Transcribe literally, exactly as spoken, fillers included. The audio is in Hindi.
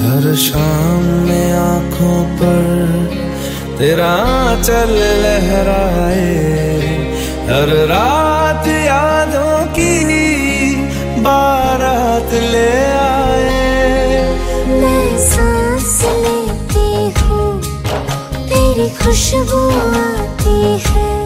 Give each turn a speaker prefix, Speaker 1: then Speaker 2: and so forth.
Speaker 1: हर शाम में आंखों पर तेरा चल लहराए, हर रात यादों की बारात ले आए।
Speaker 2: मैं सांस लेती हूँ तेरी खुशबू आती है,